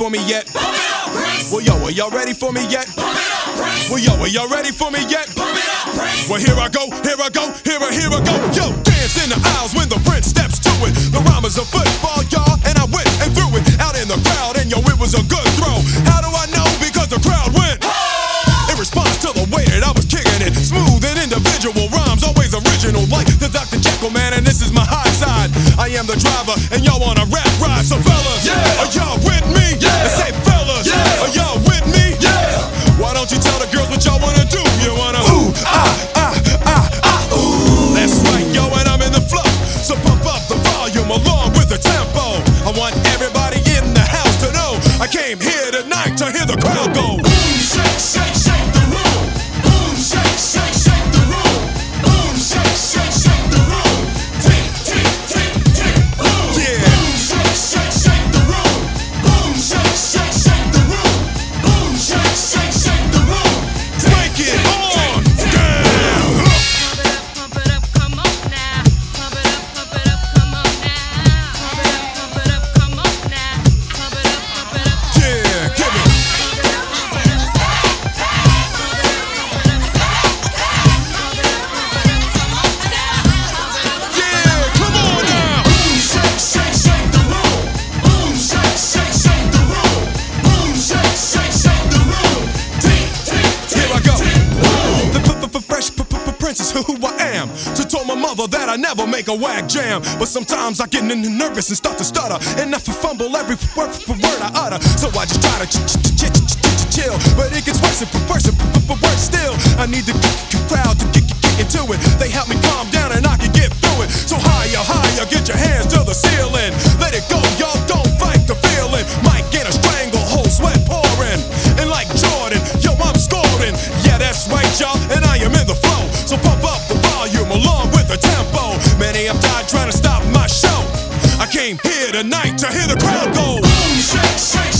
for me yet? Pump it up, Prince. Well, yo, are y'all ready for me yet? Pump it up, Prince. Well, yo, are y'all ready for me yet? Pump it up, Prince. Well, here I go, here I go, here I go. Yo, dance in the aisles when the Prince steps to it. The rhyme is a football, y'all, and I went and threw it out in the crowd, and yo, it was a good throw. How do I know? Because the crowd went. In response to the way that I was kicking it, smooth and individual rhymes, always original, like the Dr. Jekyll man, and this is my high side. I am the driver, and y'all on a rap ride, so fellas, Yeah. are y'all with me? Yeah. And say fellas, Yeah. are y'all with me? Yeah. Why don't you tell the girls what y'all wanna do? You wanna ooh, ooh. That's right, yo, and I'm in the flow, so pump up the volume along with the tempo. I want everybody in the house to know I came here tonight to hear the crowd go. Boom, shake, shake, shake the room. Boom, shake, shake, shake the room. Boom, shake, shake, shake the room. Tick, tick, tick, tick, boom. Yeah. Boom, shake, shake, shake the room. Boom, shake, shake, shake the room. Boom, shake, shake, shake the room. Break it on down. Pump it up, come on now. Pump it up, come on now. Pump it up, come on now. Pump it up. Yeah, give it. Yeah, come on now. Boom, shake, shake, shake the room. Boom, shake, shake, shake the room. Boom, shake, shake, shake the room. Tick, tick, tick, Here I go. tick, boom. The fresh prince is who I am. So told my mother that I never make a whack jam. But sometimes I get nervous and start to stutter, and I fumble every word I utter. So I just try to chill, but it gets worse and worse still. I need the crowd to get into it. They help me calm down and I can get through it. So higher, higher, get your hands to the ceiling. Let it go, y'all, don't fight the feeling. Might get a stranglehold, sweat pouring. And like Jordan, yo, I'm scoring. Yeah, that's right, y'all, and I am in the flow. So pump up the volume along with the tempo. Many have died trying to stop my show. I came here tonight to hear the crowd go. Boom, shake, shake,